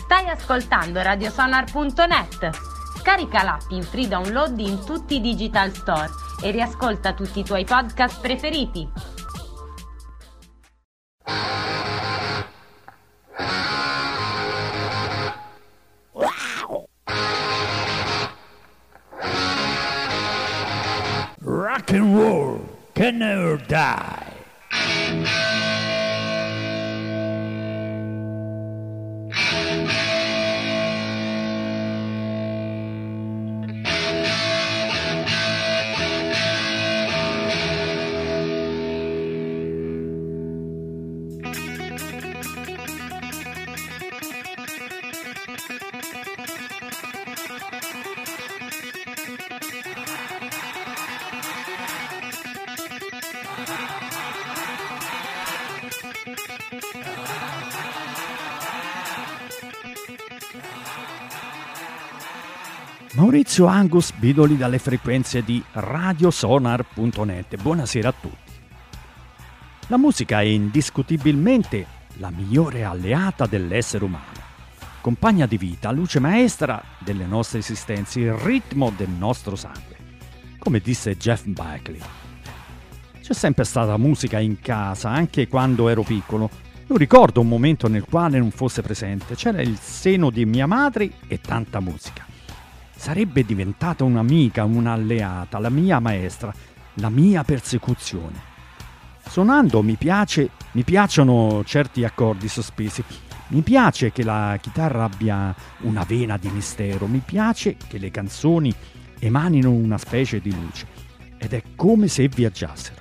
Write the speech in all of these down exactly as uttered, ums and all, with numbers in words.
Stai ascoltando radiosonar punto net. Scarica l'app in free download in tutti i digital store e riascolta tutti i tuoi podcast preferiti. Rock and roll can never die. Maurizio Angus Bidoli dalle frequenze di radiosonar punto net. Buonasera a tutti. La musica è indiscutibilmente la migliore alleata dell'essere umano, compagna di vita, luce maestra delle nostre esistenze, il ritmo del nostro sangue. Come disse Jeff Buckley, c'è sempre stata musica in casa, anche quando ero piccolo. Non ricordo un momento nel quale non fosse presente. C'era il seno di mia madre e tanta musica. Sarebbe diventata un'amica, un'alleata, la mia maestra, la mia persecuzione. Suonando mi piace, mi piacciono certi accordi sospesi. Mi piace che la chitarra abbia una vena di mistero. Mi piace che le canzoni emanino una specie di luce. Ed è come se viaggiassero.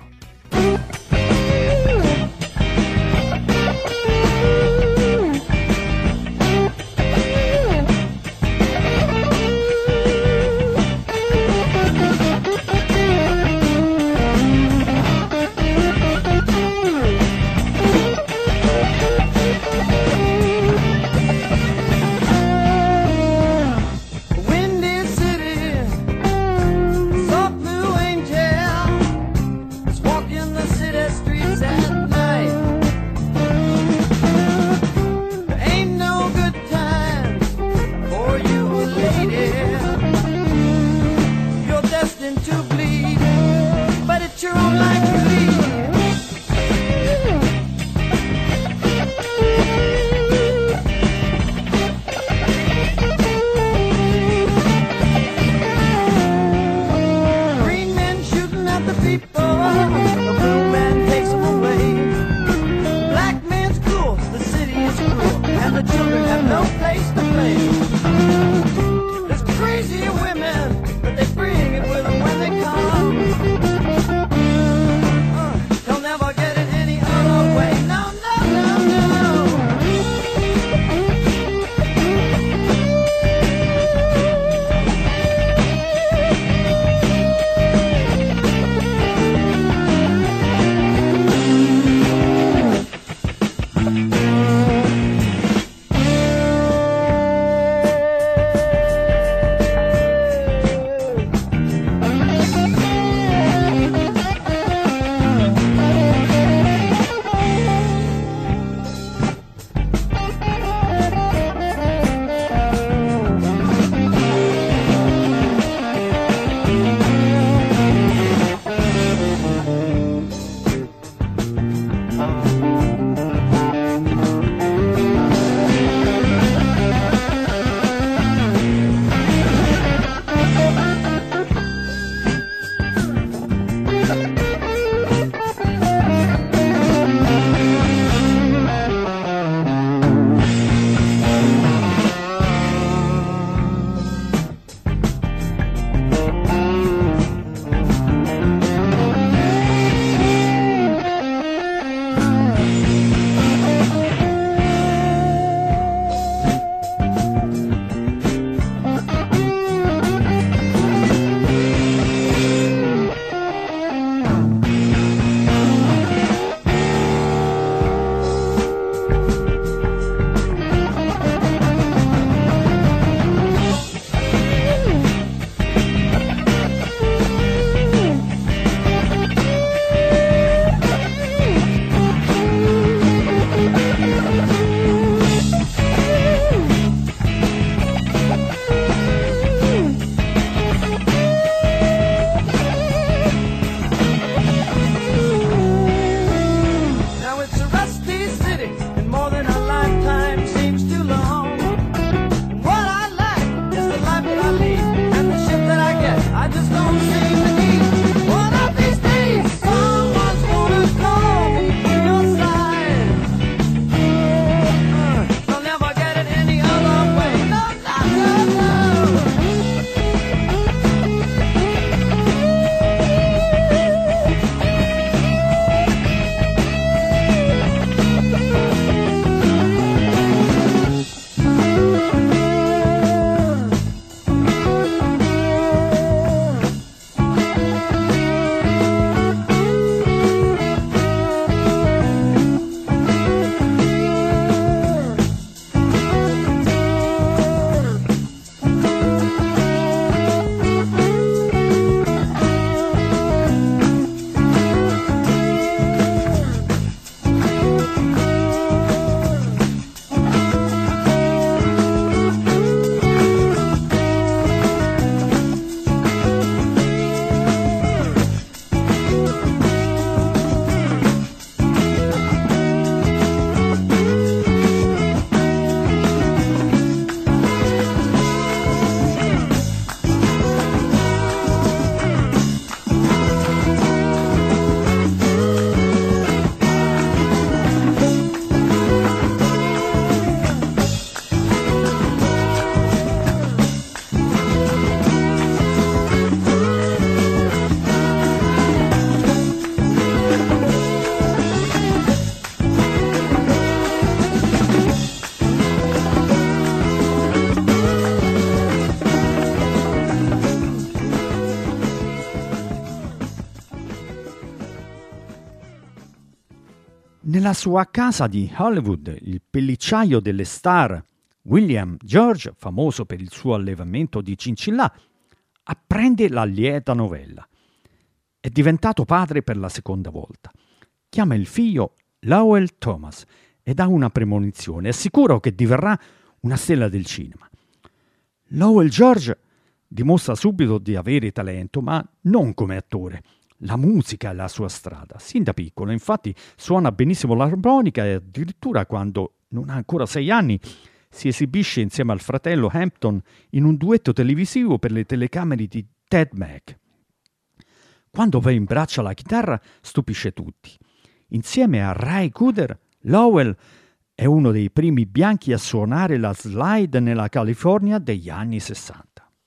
Nella sua casa di Hollywood, il pellicciaio delle star William George, famoso per il suo allevamento di cincillà, apprende la lieta novella. È diventato padre per la seconda volta. Chiama il figlio Lowell Thomas ed ha una premonizione. È sicuro che diverrà una stella del cinema. Lowell George dimostra subito di avere talento, ma non come attore. La musica è la sua strada. Sin da piccolo, infatti, suona benissimo l'armonica e addirittura quando non ha ancora sei anni si esibisce insieme al fratello Hampton in un duetto televisivo per le telecamere di Ted Mack. Quando va in braccio alla chitarra stupisce tutti. Insieme a Ray Cooder, Lowell è uno dei primi bianchi a suonare la slide nella California degli anni sessanta.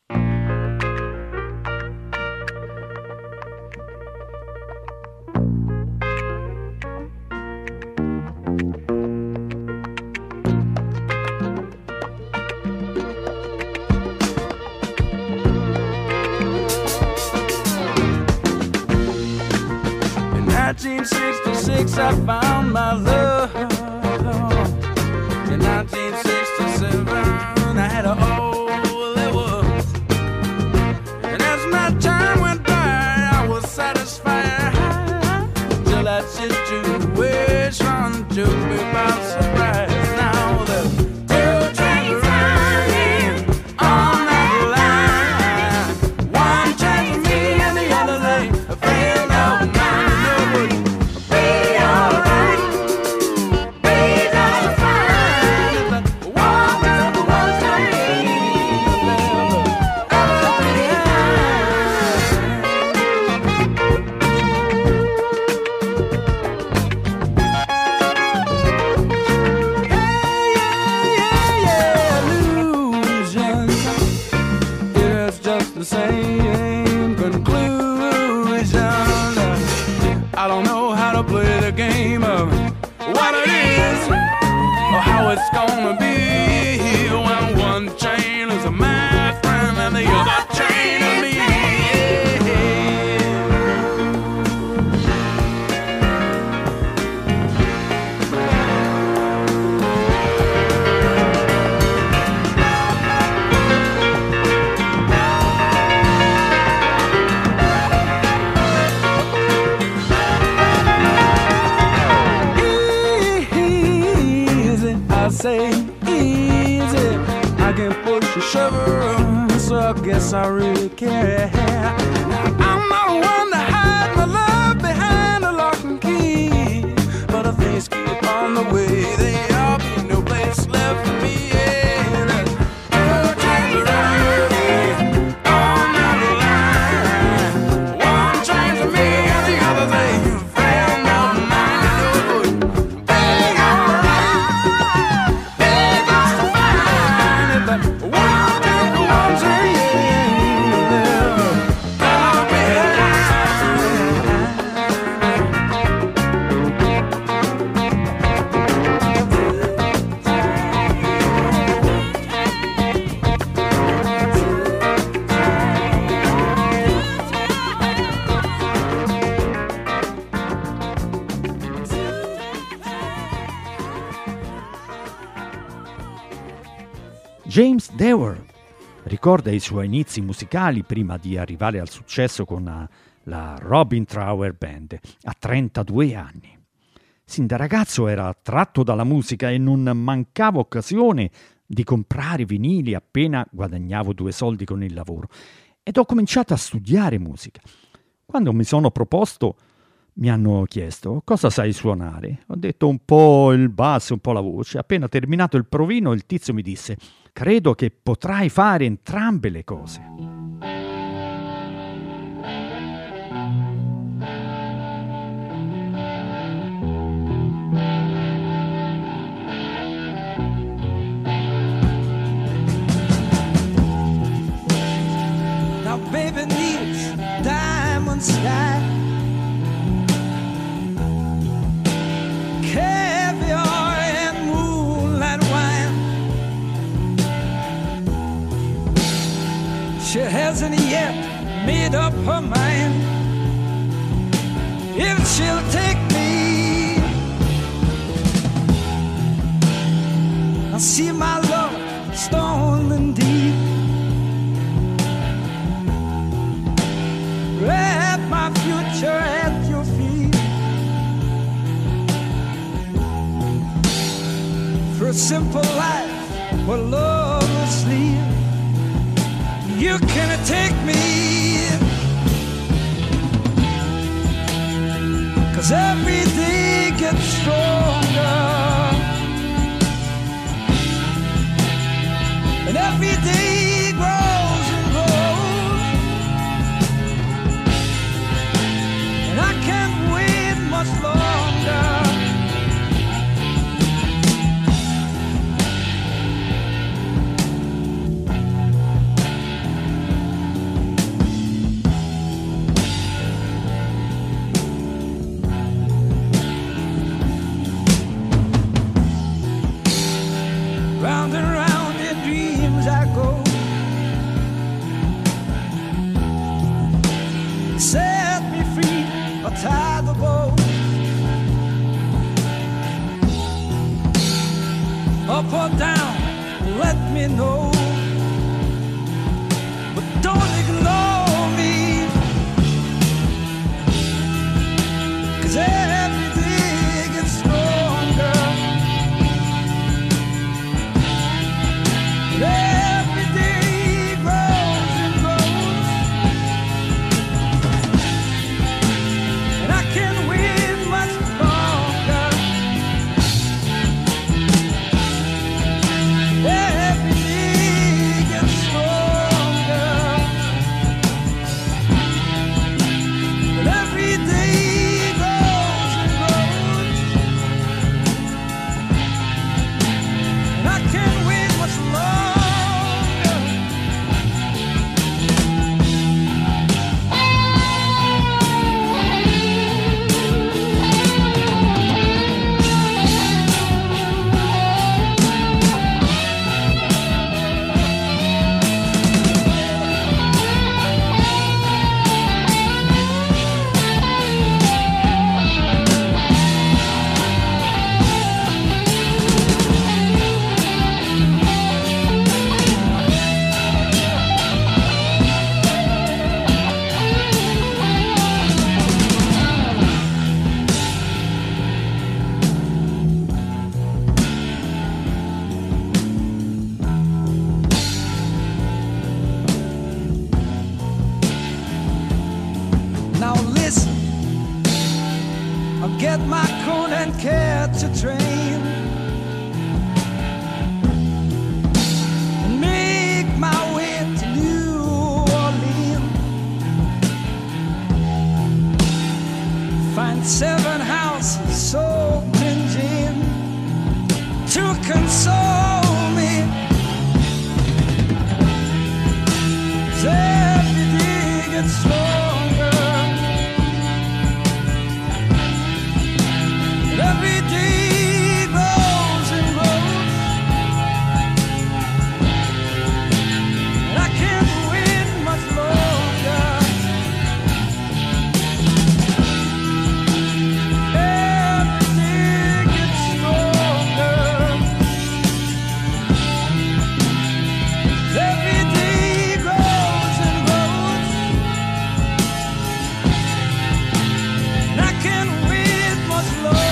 nineteen sixty-six I found my love. In nineteen sixty-seven I had a all it was. And as my time went by I was satisfied till that situation took me by surprise. Now the two trains running on that line, one train for me and the other they a friend of mine. The same conclusion. I don't know how to play the game of what it is or how it's gonna be when one chain is my friend and the other chain is me. Say easy, I can push a shovel, so I guess I really care. I'm not one to hide my love behind a lock and key, but if things keep on the way they are, be no place left for me. James Dewar ricorda i suoi inizi musicali prima di arrivare al successo con la, la Robin Trower Band a trentadue anni. Sin da ragazzo era attratto dalla musica e non mancava occasione di comprare vinili appena guadagnavo due soldi con il lavoro. Ed ho cominciato a studiare musica. Quando mi sono proposto, mi hanno chiesto cosa sai suonare. Ho detto un po' il basso, un po' la voce. Appena terminato il provino, il tizio mi disse: credo che potrai fare entrambe le cose. Now baby needs diamond sky, caviar and moonlight wine. She hasn't yet made up her mind if she'll take me I see my love stolen deep. Wrap my future at your feet. For a simple life where love will sleep. You cannot take me, 'cause every day gets stronger. And every day grows and grows. And I can't wait much longer. Round and round in dreams I go. Set me free or tie the bow. Up or down, let me know. But don't ignore me, 'cause every day gets stronger. Every day grows and grows. And I can't wait much longer. Every day gets stronger. And every day grows and grows. And I can't wait much longer. Now listen, I'll get my coat and catch a train and make my way to New Orleans. Find seven houses soaked in gin to console me. 'Cause every day gets stronger. Every day grows and grows. And I can't wait much longer. Every day gets stronger. Every day grows and grows. And I can't wait much longer.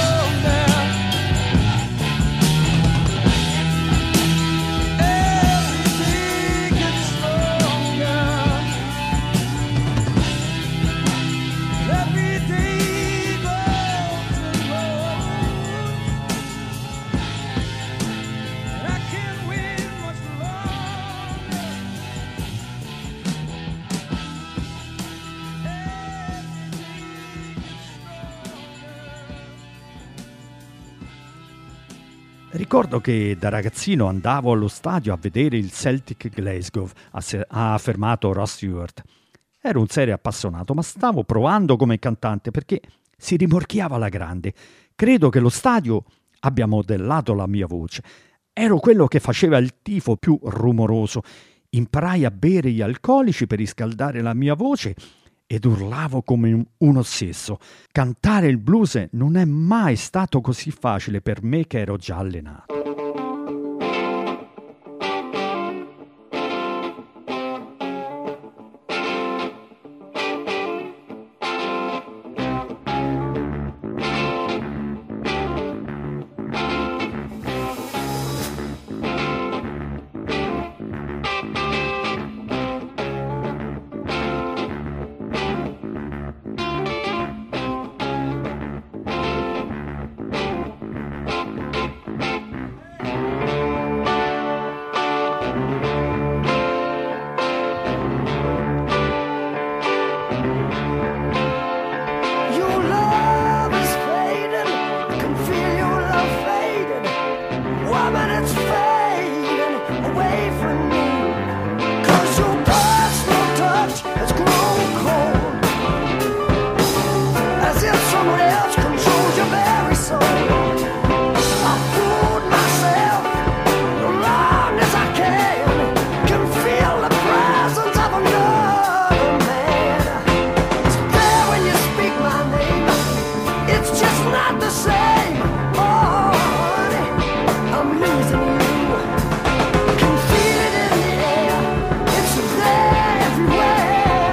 Ricordo che da ragazzino andavo allo stadio a vedere il Celtic Glasgow, ha affermato Ross Stewart. Ero un serio appassionato, ma stavo provando come cantante perché si rimorchiava alla grande. Credo che lo stadio abbia modellato la mia voce. Ero quello che faceva il tifo più rumoroso. Imparai a bere gli alcolici per riscaldare la mia voce ed urlavo come un ossesso. Cantare il blues non è mai stato così facile per me che ero già allenato. it's fading away from me. 'Cause your personal touch has grown cold, as if someone else controls your very soul. I fooled myself as long as I can, can feel the presence of another man. It's there when you speak my name, it's just not the same. Oh, honey, I'm losing you. Can feel it in the air, it's there everywhere.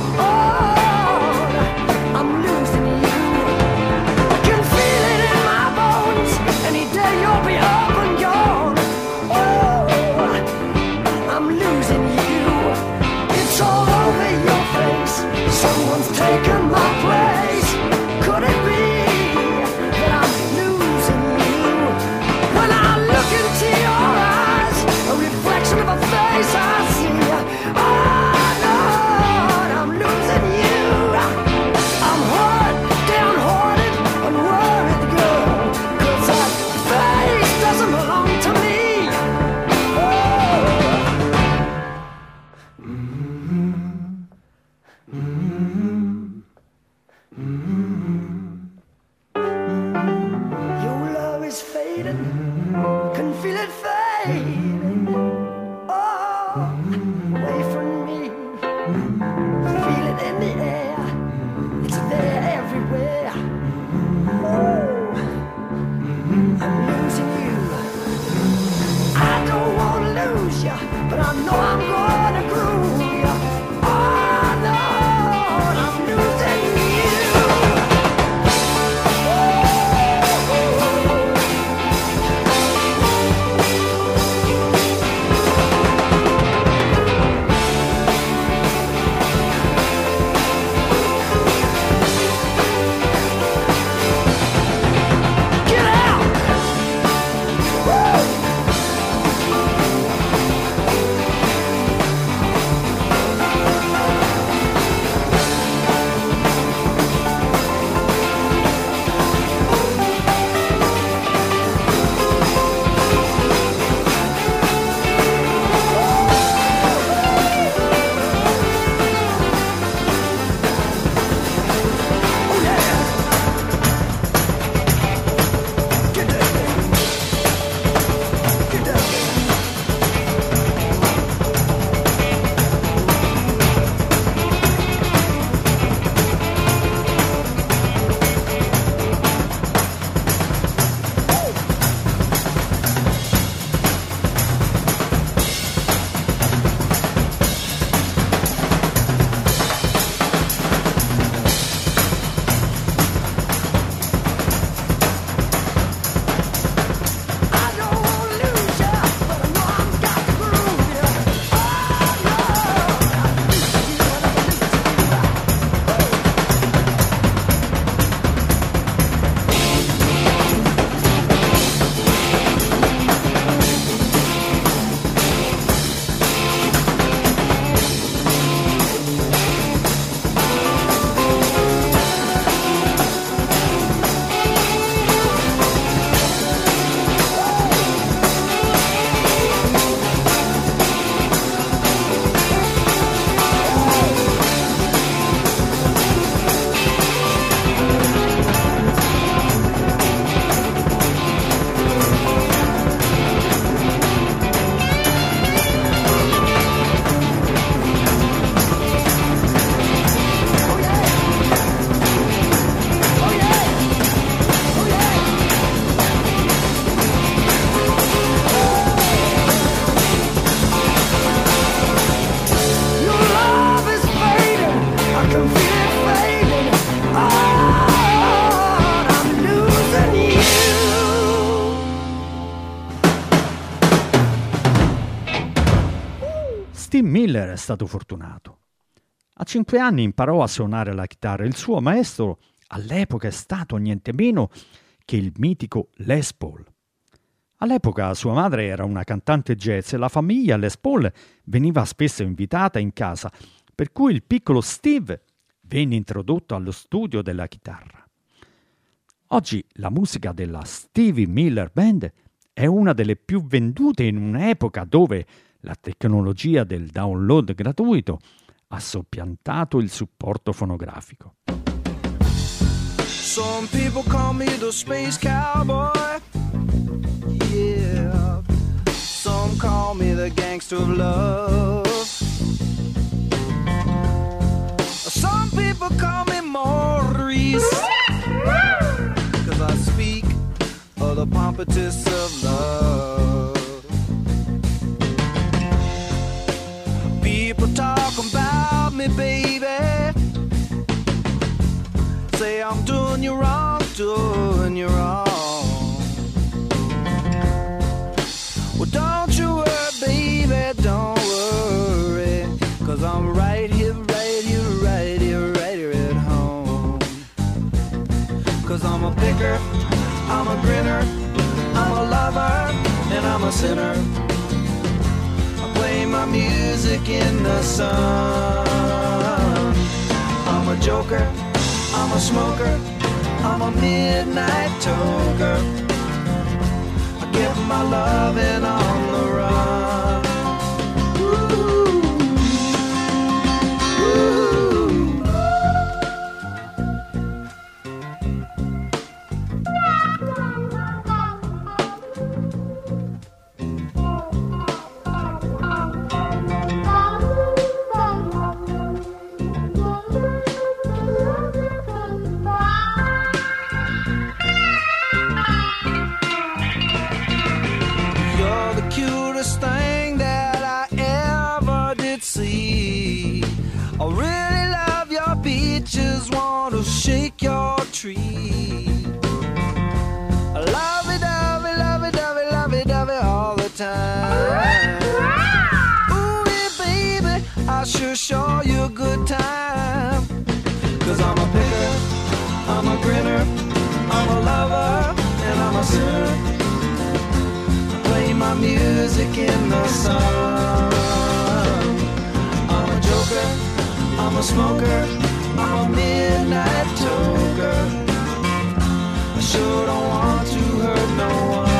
Oh, I'm losing you. I can feel it in my bones. Any day you'll be up and gone. Oh, I'm losing you. It's all over your face. Someone's taken my place. Could it be that I'm losing you? When I look into your eyes, a reflection of a face I see. Oh, Lord, I'm losing you. I'm hurt, downhearted, and worried, girl, 'cause that face doesn't belong to me. Your love is fading, can feel it fading. Oh, away from me. Feel it in the air, it's there everywhere. Oh, I'm losing you. I don't want to lose you, but I know I'm going to groove you. Oh, Lord, I'm losing you. Get out! Woo! Oh, yeah! Get down there. Get down there. I don't want to lose you, but I know I've got to groove you. Oh, Lord, I'm losing you, I'm losing you. Oh, yeah! Oh, yeah! Oh, yeah! Your love is fading, I can feel it fading. Oh, I'm losing you. Steve Miller è stato fortunato. A cinque anni imparò a suonare la chitarra. Il suo maestro all'epoca è stato niente meno che il mitico Les Paul. All'epoca sua madre era una cantante jazz e la famiglia Les Paul veniva spesso invitata in casa, per cui il piccolo Steve venne introdotto allo studio della chitarra. Oggi la musica della Stevie Miller Band è una delle più vendute in un'epoca dove la tecnologia del download gratuito ha soppiantato il supporto fonografico. Some people call me the space cowboy. Yeah. Some call me the gangster of love. Some people call me Maurice, 'cause I speak of the pompatus of love. People talk about me, baby, say I'm doing you wrong, doing you wrong. Well, don't you worry, baby, don't worry, 'cause I'm right here, right here, right here, right here at home. 'Cause I'm a picker, I'm a grinner, I'm a lover, and I'm a sinner. I play my music in the sun. I'm a joker, I'm a smoker, I'm a midnight toker. I get my loving on the run. Ooh. Ooh. You're the cutest thing that I ever did see. I really love your beaches, want to shake your tree. I love it, love it, love it, love it, love it, love it all the time. Ooh, yeah, baby, I sure show you a good time. 'Cause I'm a picker, I'm a grinner, I'm a lover, and I'm a sinner. Play my music in the sun. I'm a joker, I'm a smoker, I'm a midnight toker. I sure don't want to hurt no one.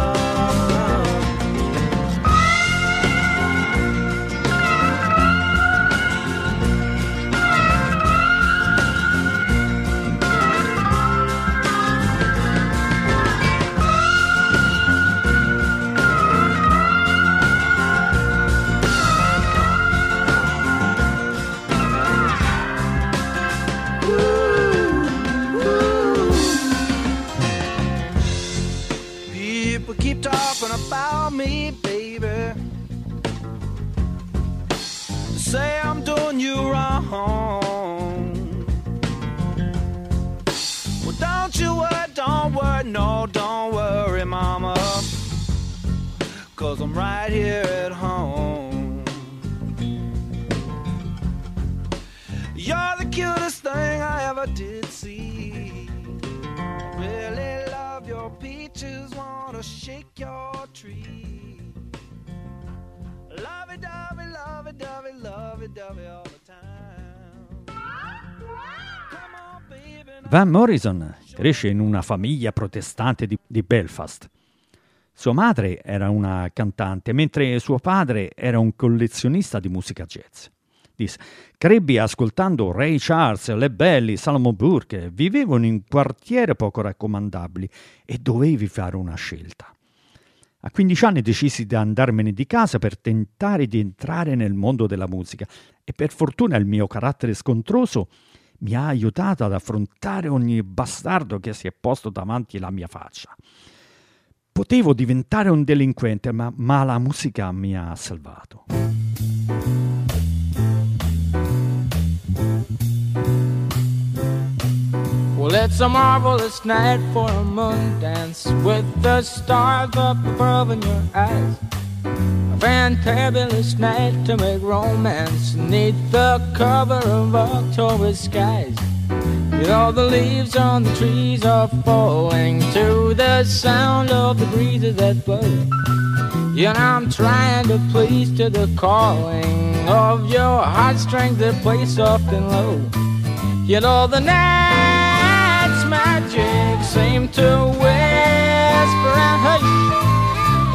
People keep talking about me, baby. Say I'm doing you wrong. Well, don't you worry, don't worry, no, don't worry, mama, 'cause I'm right here at home. You're the cutest thing I ever did see. Really love your peaches, wanna shake your tree. Love it, dovey, love it, dovey, love it, dovey all the time. Come on, baby. Van Morrison cresce in una famiglia protestante di, di Belfast. Sua madre era una cantante, mentre suo padre era un collezionista di musica jazz. Disse: crebbi ascoltando Ray Charles, Le Belli, Solomon Burke. Vivevo in un quartiere poco raccomandabili e dovevi fare una scelta. A quindici anni decisi di andarmene di casa per tentare di entrare nel mondo della musica e per fortuna il mio carattere scontroso mi ha aiutato ad affrontare ogni bastardo che si è posto davanti alla mia faccia. Potevo diventare un delinquente, ma, ma la musica mi ha salvato. Well, it's a marvelous night for a moon dance with the stars up above in your eyes. A fantabulous night to make romance neath the cover of October skies. You know the leaves on the trees are falling to the sound of the breezes that blow. You know I'm trying to please to the calling of your heartstrings that play soft and low. You know the night's magic seem to whisper and hey,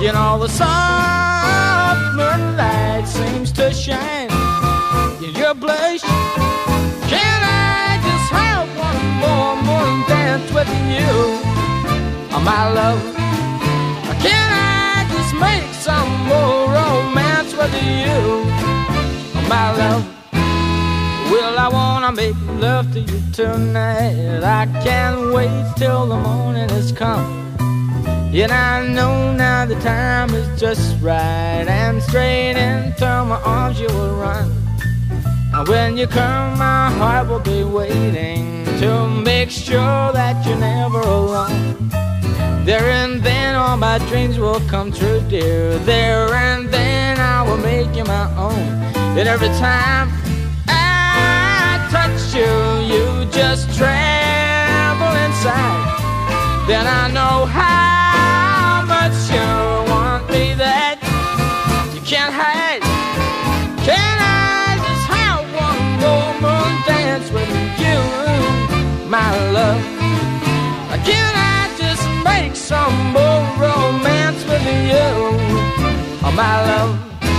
You know, the soft moonlight seems to shine in your blush. Can I just have one more morning dance with you, oh, my love? Can I just make some more romance with you, oh, my love? Well, I wanna make love to you tonight. I can't wait till the morning has come. And I know now the time is just right, and straight into my arms you will run. And when you come, my heart will be waiting to make sure that you're never alone. There and then all my dreams will come true, dear. There and then I will make you my own. And every time I touch you, you just tremble inside. Then I know how you want me that you can't hide. Can I just have one more moon dance with you, my love? Can I just make some more romance with you, oh, my love?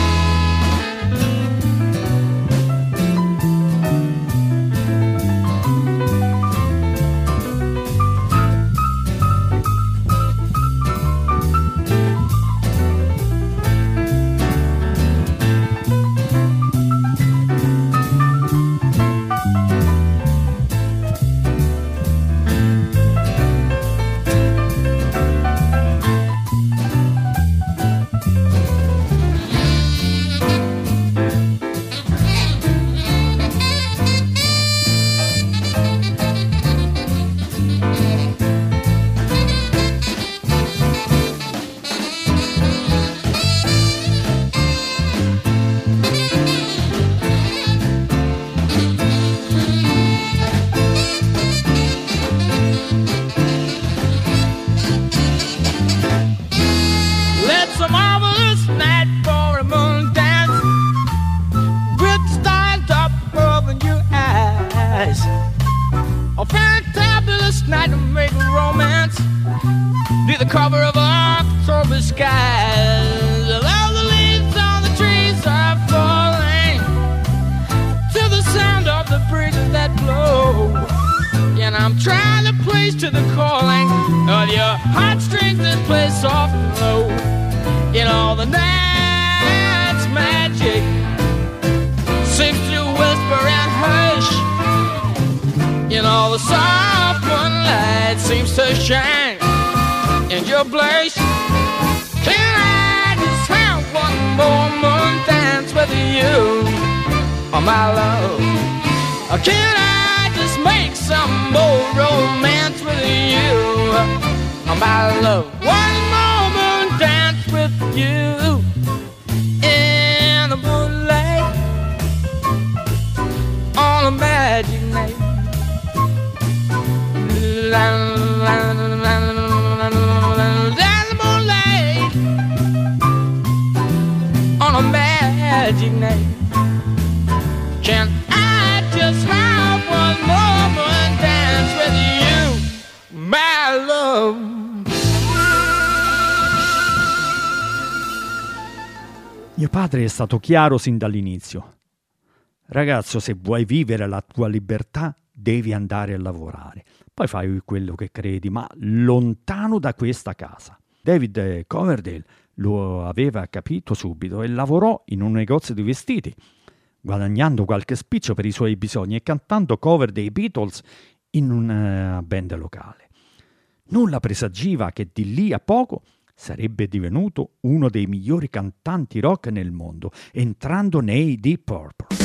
Mio padre è stato chiaro sin dall'inizio. Ragazzo, se vuoi vivere la tua libertà, devi andare a lavorare. Poi fai quello che credi, ma lontano da questa casa. David Coverdale lo aveva capito subito e lavorò in un negozio di vestiti, guadagnando qualche spiccio per i suoi bisogni e cantando cover dei Beatles in una band locale. Nulla presagiva che di lì a poco sarebbe divenuto uno dei migliori cantanti rock nel mondo, entrando nei Deep Purple.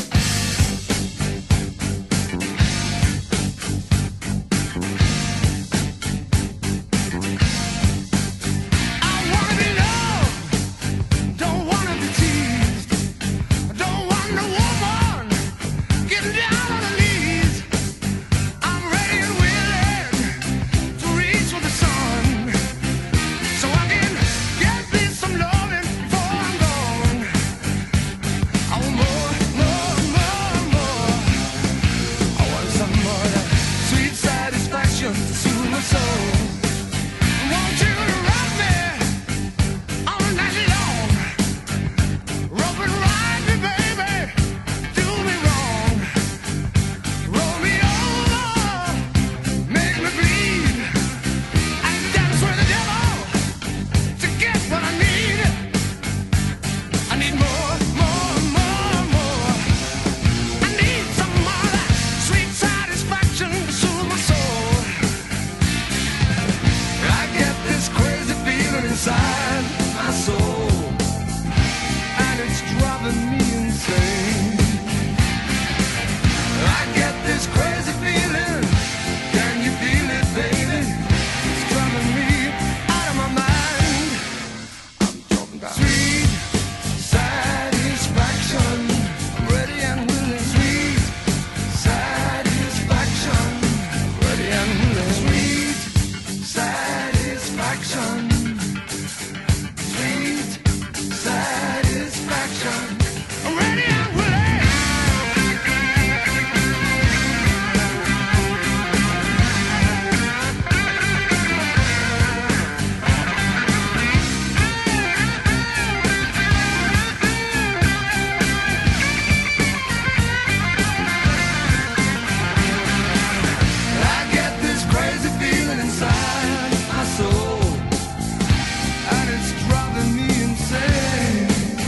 More, more. Sweet satisfaction, ready and willing. Sweet satisfaction, ready and willing. Sweet satisfaction, sweet satisfaction, ready and willing. I get this crazy feeling inside my soul, and it's driving me insane.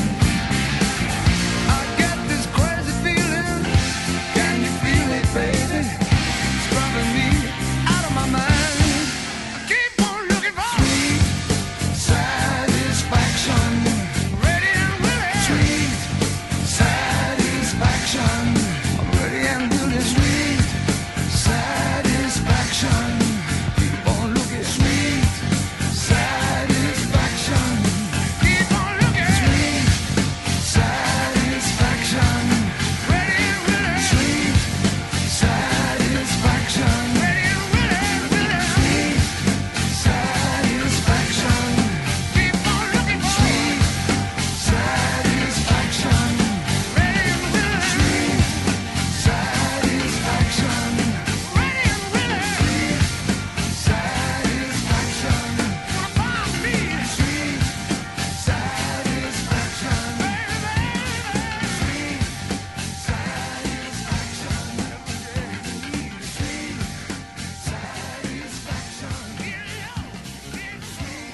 I get this crazy feeling, can you feel it, baby? It's driving me out of my mind. I keep on looking for sweet satisfaction, ready and willing. Sweet satisfaction, I'm ready and willing. Sweet satisfaction, keep on looking. Sweet satisfaction, keep on looking. Sweet satisfaction, ready and willing. Sweet satisfaction, ready and willing, willing. Sweet satisfaction, keep on looking. Sweet satisfaction, ready and willing. Sweet satisfaction, ready and willing. Sweet satisfaction, find me. Sweet satisfaction, baby, sweet satisfaction, sweet satisfaction, get yo, get sweet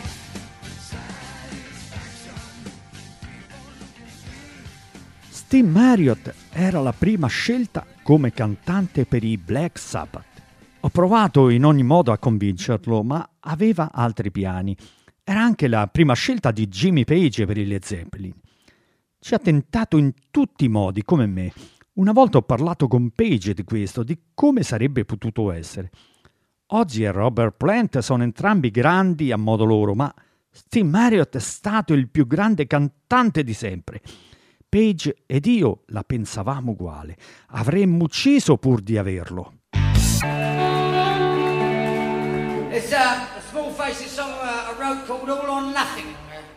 satisfaction. Steve Marriott era la prima scelta come cantante per i Black Sabbath. Ho provato in ogni modo a convincerlo, ma aveva altri piani. Era anche la prima scelta di Jimmy Page per i Led Zeppelin. Ci ha tentato in tutti i modi, come me. Una volta ho parlato con Page di questo, di come sarebbe potuto essere. Ozzy e Robert Plant sono entrambi grandi a modo loro, ma Steve Marriott è stato il più grande cantante di sempre. Page ed io la pensavamo uguale. Avremmo ucciso pur di averlo. It's uh, a Small Faces song uh, I wrote called All or Nothing.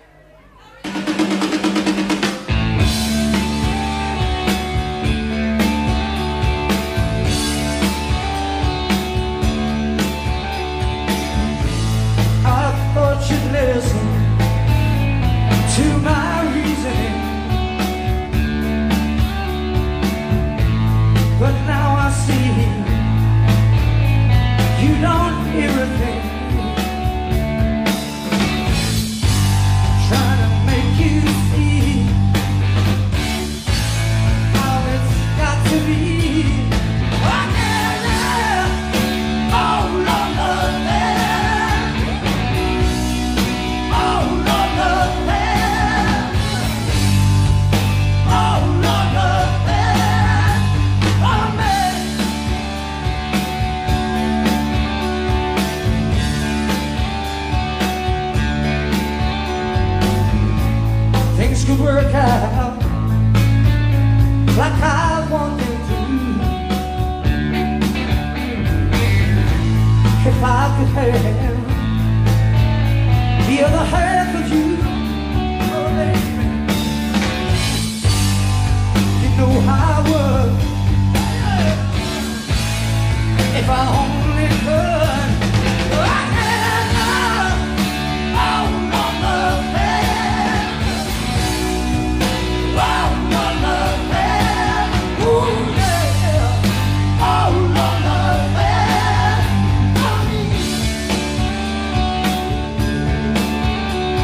I thought you'd listen to my reasoning, but now I see you don't hear a thing. Trying to make you see how it's got to be. Oh, yeah, yeah. Oh, Lord, Lord, yeah. Oh, Lord, Lord, yeah. Oh, Lord, Lord, yeah. Oh, man. Things could work out like I want them to. If I could have the other half of you, oh baby, you know how I would. If I only could. Oh, yeah, oh, Lord, Lord, yeah. Oh, Lord, Lord, yeah. Ooh, yeah. Oh, Lord, Lord, yeah. Oh,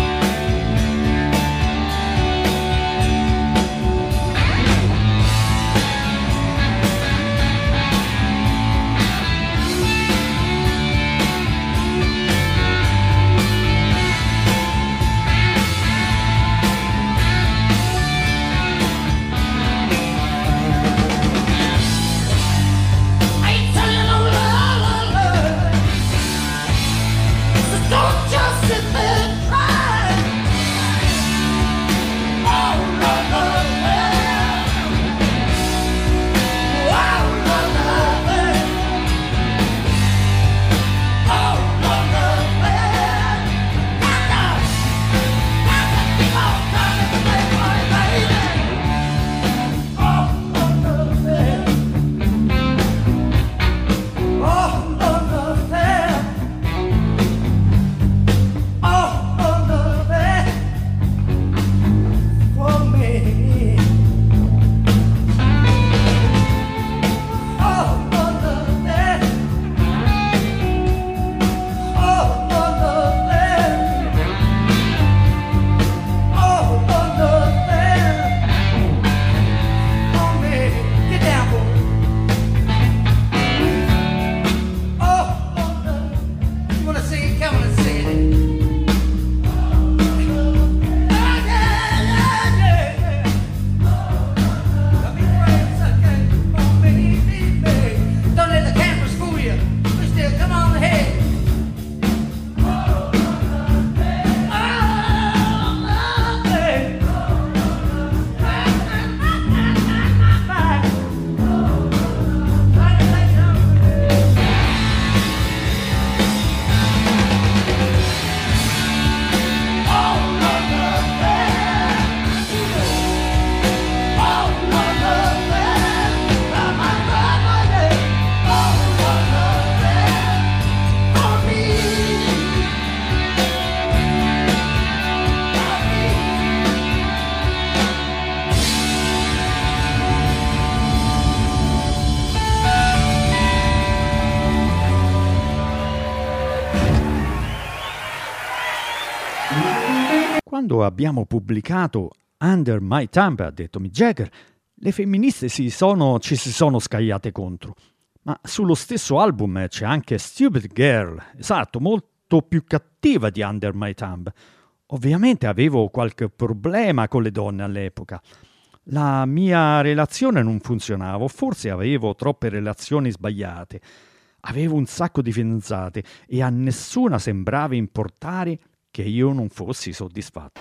quando abbiamo pubblicato Under My Thumb, ha detto Mick Jagger, le femministe si sono, ci si sono scagliate contro. Ma sullo stesso album c'è anche Stupid Girl, esatto, molto più cattiva di Under My Thumb. Ovviamente avevo qualche problema con le donne all'epoca. La mia relazione non funzionava, forse avevo troppe relazioni sbagliate. Avevo un sacco di fidanzate e a nessuna sembrava importare che io non fossi soddisfatto.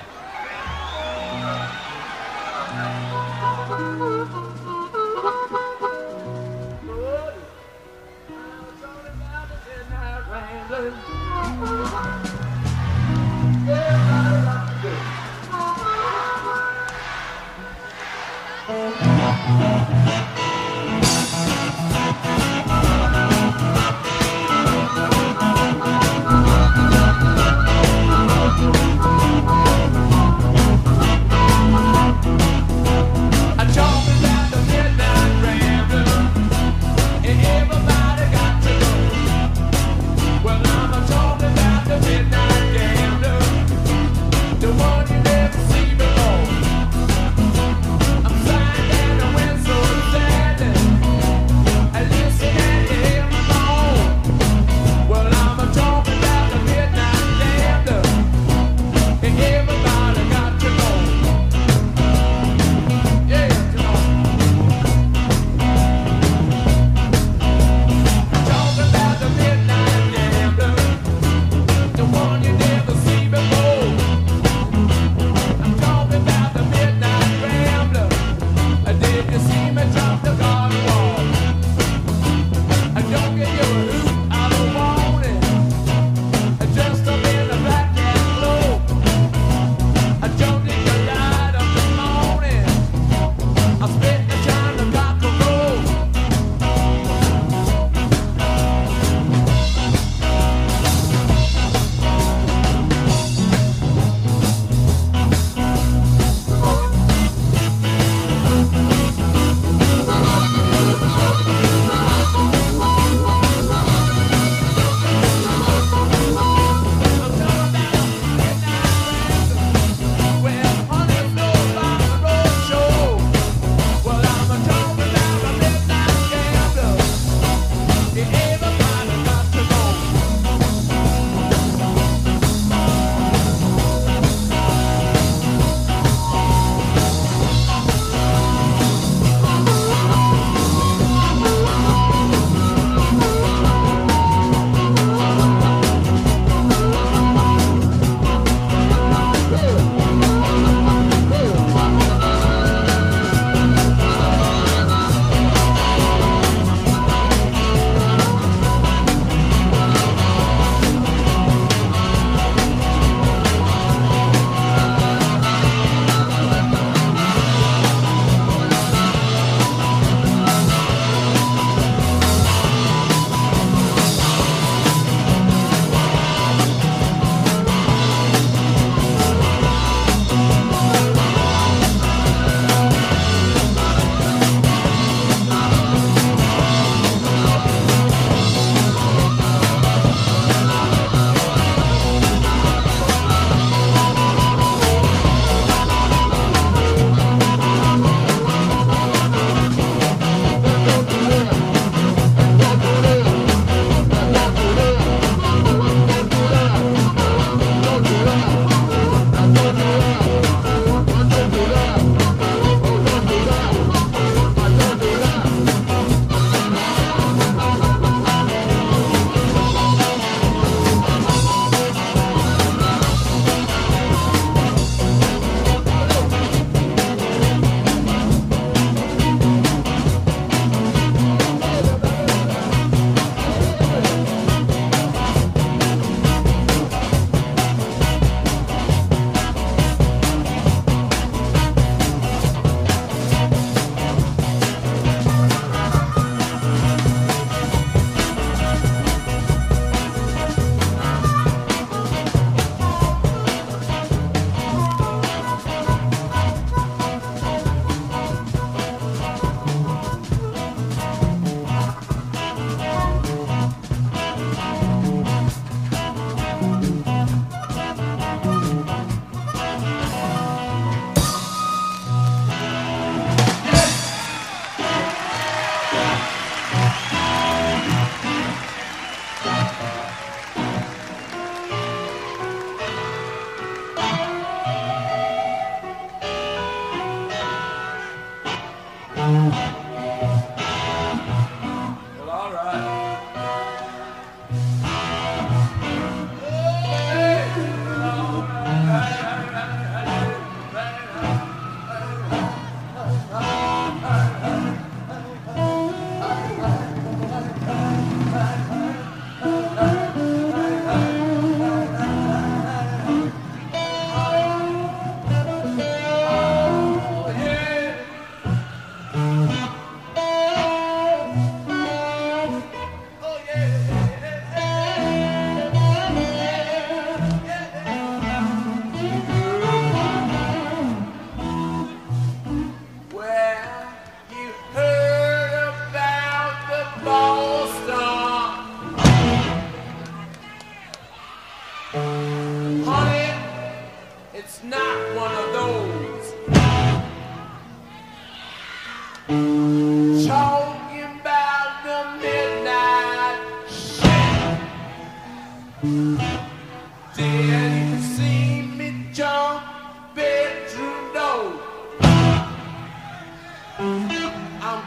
Well, I'm talking about the midnight gambler.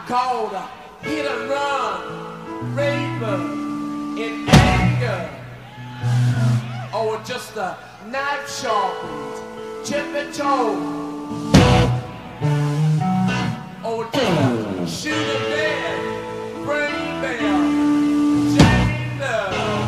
called uh, Hit and Run, Raver in Anger, or just a knife sharpened, chippy toe, or just a shoot a dead, brain bear, Jane Love.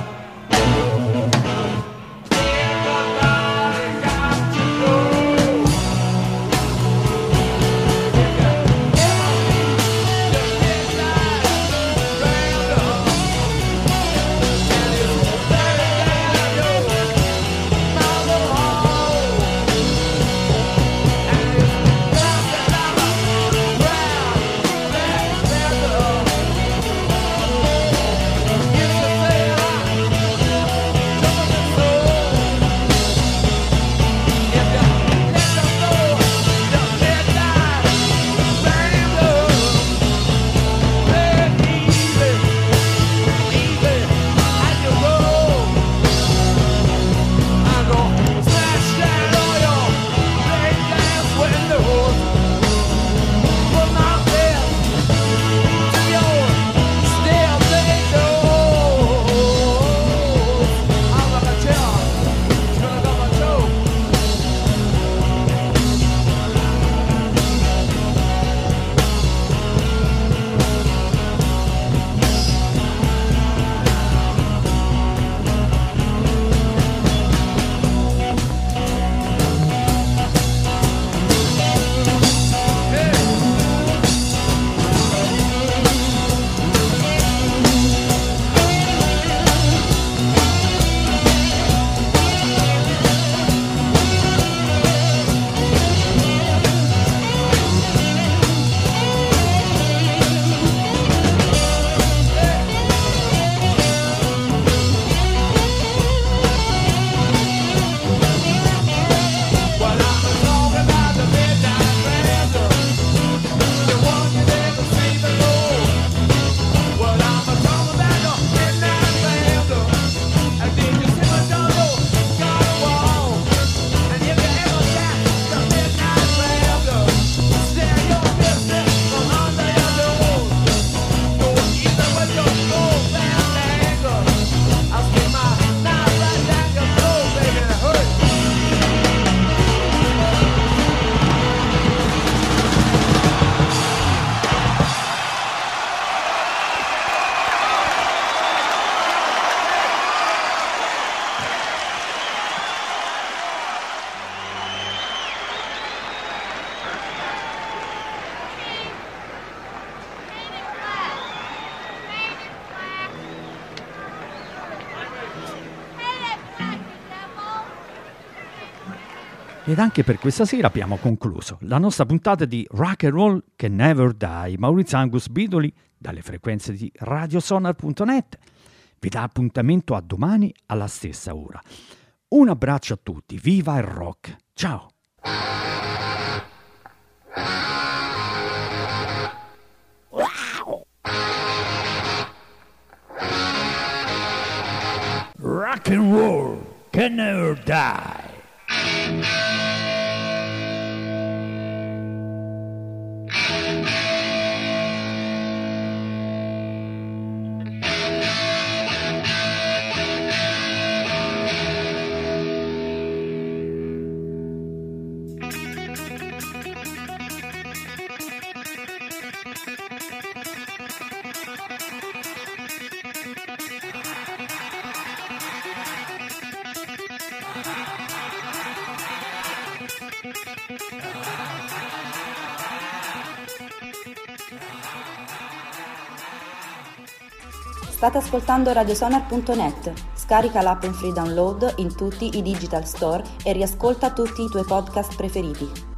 Ed anche per questa sera abbiamo concluso la nostra puntata di Rock and Roll Can Never Die. Maurizio Angus Bidoli, dalle frequenze di radiosonar punto net, vi dà appuntamento a domani alla stessa ora. Un abbraccio a tutti, viva il rock! Ciao! Rock and roll can never die. State ascoltando radiosonar punto net. Scarica l'app in free download in tutti i digital store e riascolta tutti i tuoi podcast preferiti.